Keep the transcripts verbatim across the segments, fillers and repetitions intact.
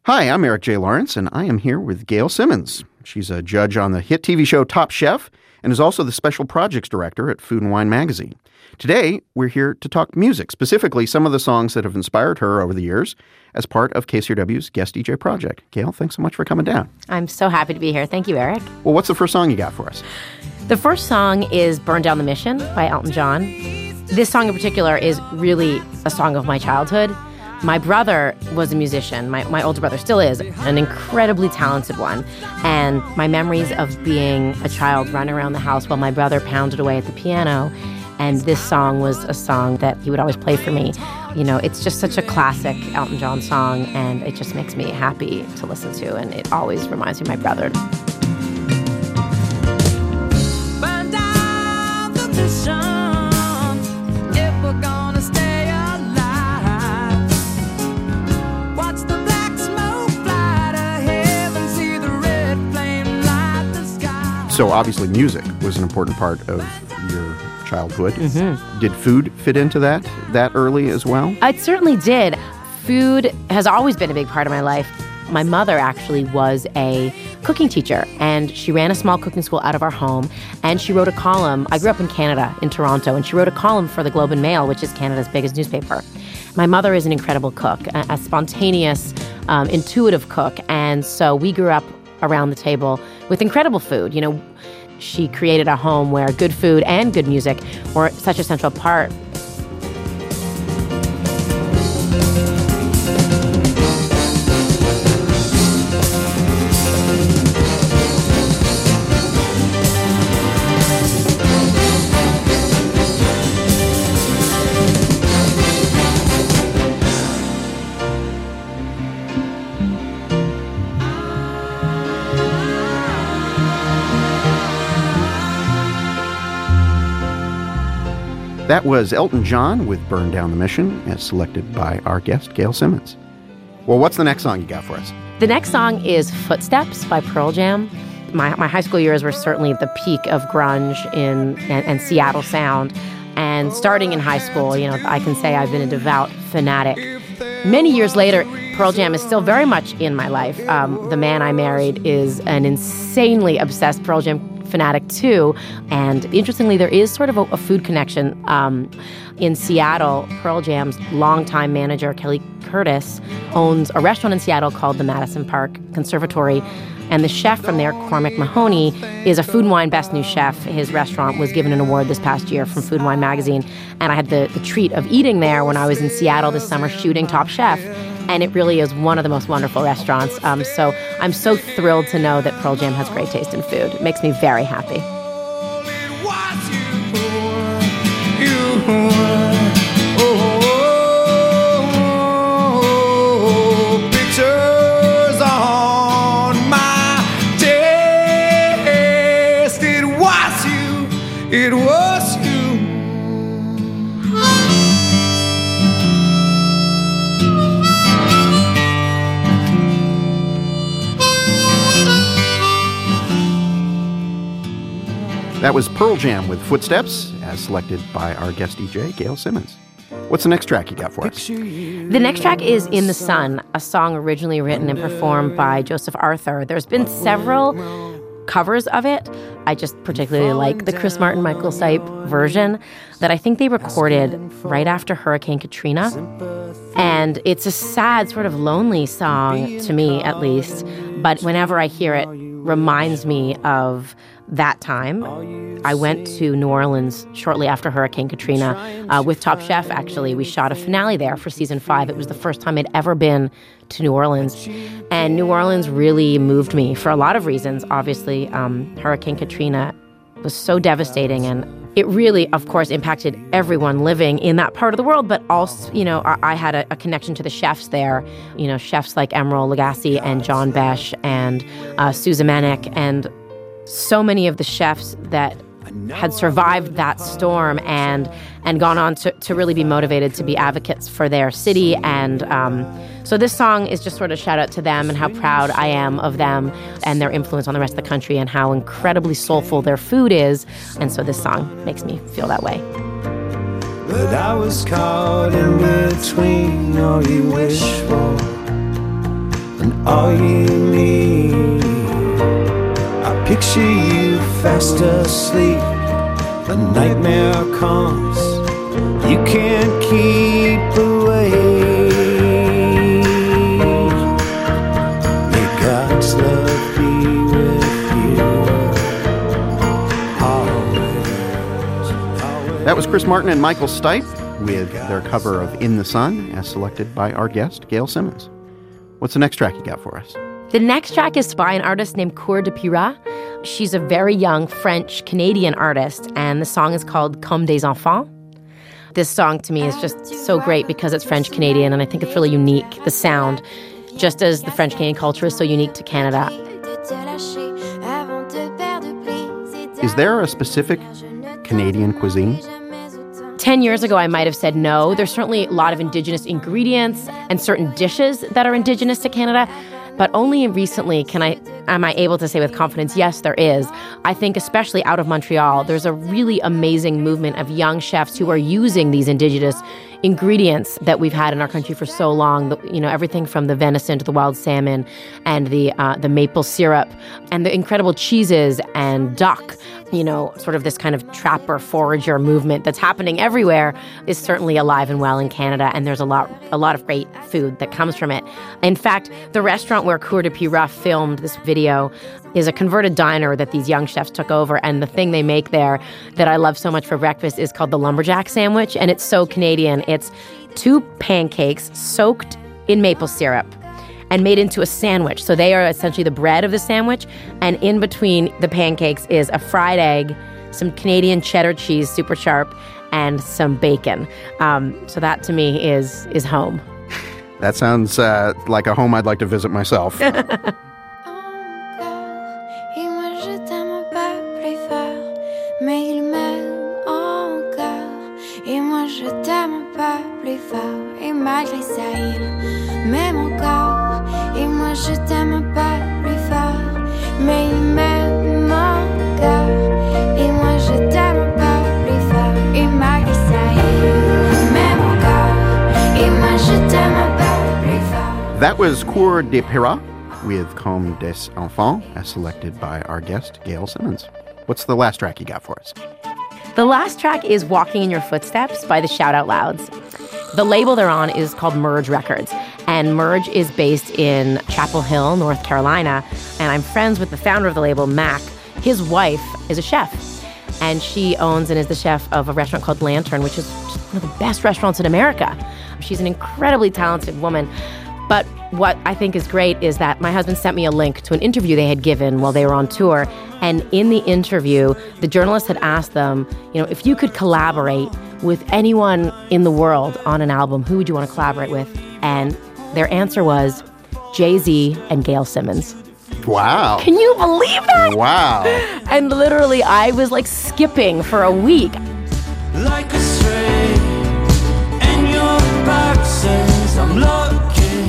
Hi, I'm Eric J. Lawrence, and I am here with Gail Simmons. She's a judge on the hit T V show Top Chef and is also the Special Projects Director at Food and Wine magazine. Today, we're here to talk music, specifically some of the songs that have inspired her over the years as part of K C R W's Guest D J Project. Gail, thanks so much for coming down. I'm so happy to be here. Thank you, Eric. Well, what's the first song you got for us? The first song is Burn Down the Mission by Elton John. This song in particular is really a song of my childhood. My brother was a musician. My, my older brother still is, an incredibly talented one. And my memories of being a child running around the house while my brother pounded away at the piano, and this song was a song that he would always play for me. You know, it's just such a classic Elton John song, and it just makes me happy to listen to, and it always reminds me of my brother. Burn down the mission if we're gonna stay alive. Watch the black smoke fly to heaven, see the red flame light the sky. So obviously music was an important part of your childhood. Mm-hmm. Did food fit into that that early as well? It certainly did. Food has always been a big part of my life. My mother actually was a cooking teacher, and she ran a small cooking school out of our home, and she wrote a column. I grew up in Canada, in Toronto, and she wrote a column for the Globe and Mail, which is Canada's biggest newspaper. My mother is an incredible cook, a, a spontaneous, um, intuitive cook, and so we grew up around the table with incredible food. You know, she created a home where good food and good music were such a central part. That was Elton John with Burn Down the Mission, as selected by our guest, Gail Simmons. Well, what's the next song you got for us? The next song is Footsteps by Pearl Jam. My my high school years were certainly the peak of grunge in and, and Seattle sound. And starting in high school, you know, I can say I've been a devout fanatic. Many years later, Pearl Jam is still very much in my life. Um, the man I married is an insanely obsessed Pearl Jam fanatic too, and interestingly, there is sort of a, a food connection. Um, in Seattle, Pearl Jam's longtime manager, Kelly Curtis, owns a restaurant in Seattle called the Madison Park Conservatory, and the chef from there, Cormac Mahoney, is a Food and Wine Best New Chef. His restaurant was given an award this past year from Food and Wine magazine, and I had the, the treat of eating there when I was in Seattle this summer shooting Top Chef. And it really is one of the most wonderful restaurants. Um, so I'm so thrilled to know that Pearl Jam has great taste in food. It makes me very happy. Pictures on my desk. It was you. It was you. That was Pearl Jam with Footsteps, as selected by our guest D J, Gail Simmons. What's the next track you got for us? The next track is In the Sun, a song originally written and performed by Joseph Arthur. There's been several covers of it. I just particularly like the Chris Martin, Michael Stipe version that I think they recorded right after Hurricane Katrina. And it's a sad, sort of lonely song, to me at least. But whenever I hear it, reminds me of that time. I went to New Orleans shortly after Hurricane Katrina uh, with Top Chef, actually. We shot a finale there for season five. It was the first time I'd ever been to New Orleans. And New Orleans really moved me for a lot of reasons. Obviously, um, Hurricane Katrina was so devastating, and it really, of course, impacted everyone living in that part of the world, but also, you know, I, I had a, a connection to the chefs there, you know, chefs like Emeril Lagasse and John Besh and uh, Susan Manick, and so many of the chefs that had survived that storm and and gone on to, to really be motivated to be advocates for their city. And um, so this song is just sort of shout out to them and how proud I am of them and their influence on the rest of the country and how incredibly soulful their food is. And so this song makes me feel that way. But I was caught in between all you wish for and all you need. I picture you fast asleep. A nightmare comes, you can't keep away. May God's love be with you always, always. That was Chris Martin and Michael Stipe with their cover of In the Sun, as selected by our guest, Gail Simmons. What's the next track you got for us? The next track is by an artist named Cour de Pira. She's a very young French-Canadian artist, and the song is called Comme des Enfants. This song to me is just so great because it's French-Canadian, and I think it's really unique, the sound, just as the French-Canadian culture is so unique to Canada. Is there a specific Canadian cuisine? Ten years ago, I might have said no. There's certainly a lot of Indigenous ingredients and certain dishes that are Indigenous to Canada, but only recently can I am I able to say with confidence, yes, there is. I think especially out of Montreal, there's a really amazing movement of young chefs who are using these Indigenous ingredients that we've had in our country for so long. The, you know, everything from the venison to the wild salmon and the uh, the maple syrup and the incredible cheeses and duck. You know, sort of this kind of trapper forager movement that's happening everywhere is certainly alive and well in Canada, and there's a lot a lot of great food that comes from it. In fact, the restaurant where Cour de Pira filmed this video is a converted diner that these young chefs took over, and the thing they make there that I love so much for breakfast is called the lumberjack sandwich, and it's so Canadian. It's two pancakes soaked in maple syrup and made into a sandwich. So they are essentially the bread of the sandwich, and in between the pancakes is a fried egg, some Canadian cheddar cheese, super sharp, and some bacon. Um, so that to me is is home. That sounds uh, like a home I'd like to visit myself. Je t'aime pas plus fort, mais il m'aime mon cœur. Et moi je t'aime pas plus fort. Et malgré ça, il m'aime mon cœur. Et moi je t'aime pas plus fort. That was Cour de Pira with Comme des Enfants, as selected by our guest, Gail Simmons. What's the last track you got for us? The last track is Walking in Your Footsteps by the Shout Out Louds. The label they're on is called Merge Records, and Merge is based in Chapel Hill, North Carolina, and I'm friends with the founder of the label, Mac. His wife is a chef, and she owns and is the chef of a restaurant called Lantern, which is just one of the best restaurants in America. She's an incredibly talented woman, but what I think is great is that my husband sent me a link to an interview they had given while they were on tour, and in the interview, the journalist had asked them, you know, if you could collaborate with anyone in the world on an album, who would you want to collaborate with? And their answer was Jay-Z and Gail Simmons. Wow. Can you believe that? Wow. And literally, I was like skipping for a week. Like a stray, and your back says I'm lucky.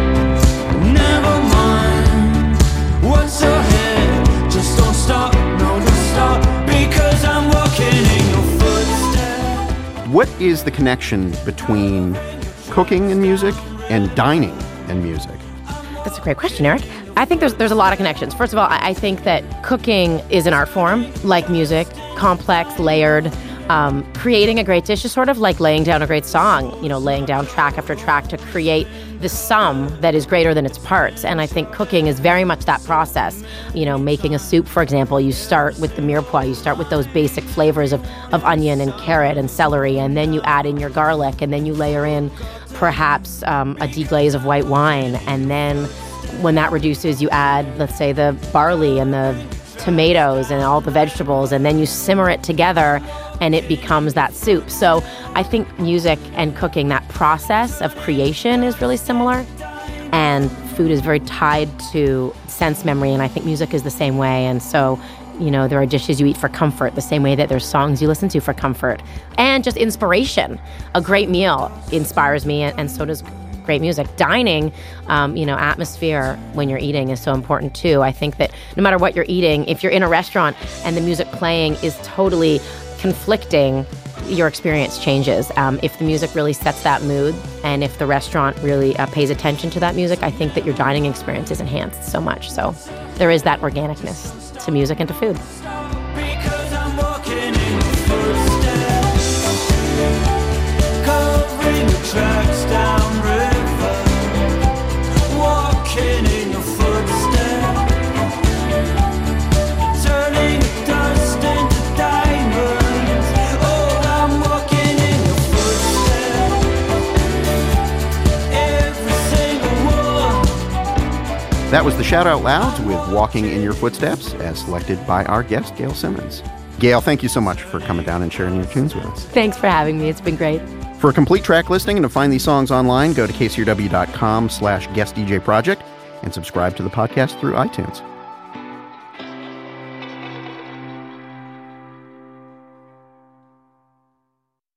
Never mind what's ahead. Just don't stop, no, don't stop, because I'm walking in your footsteps. What is the connection between cooking and music and dining and music? That's a great question, Eric. I think there's there's a lot of connections. First of all, I, I think that cooking is an art form, like music, complex, layered. Um, creating a great dish is sort of like laying down a great song, you know, laying down track after track to create the sum that is greater than its parts. And I think cooking is very much that process. You know, making a soup, for example, you start with the mirepoix, you start with those basic flavors of, of onion and carrot and celery, and then you add in your garlic, and then you layer in perhaps um, a deglaze of white wine. And then when that reduces, you add, let's say, the barley and the tomatoes and all the vegetables, and then you simmer it together and it becomes that soup. So I think music and cooking, that process of creation is really similar, and food is very tied to sense memory, and I think music is the same way. And so, you know, there are dishes you eat for comfort the same way that there's songs you listen to for comfort, and just inspiration. A great meal inspires me, and, and so does great music. Dining, um, you know, atmosphere when you're eating is so important too. I think that no matter what you're eating, if you're in a restaurant and the music playing is totally conflicting your experience changes. Um, if the music really sets that mood, and if the restaurant really uh, pays attention to that music, I think that your dining experience is enhanced so much. So there is that organicness to music and to food. Because I'm walking in your footsteps, covering the tracks down river, walking in your footsteps, turning the dust into diamonds. Oh, I'm walking in your footsteps, every single one. That was the Shout Out Louds with Walking in Your Footsteps, as selected by our guest, Gail Simmons. Gail, thank you so much for coming down and sharing your tunes with us. Thanks for having me. It's been great. For a complete track listing and to find these songs online, go to k c r w dot com slash guest D J project and subscribe to the podcast through iTunes.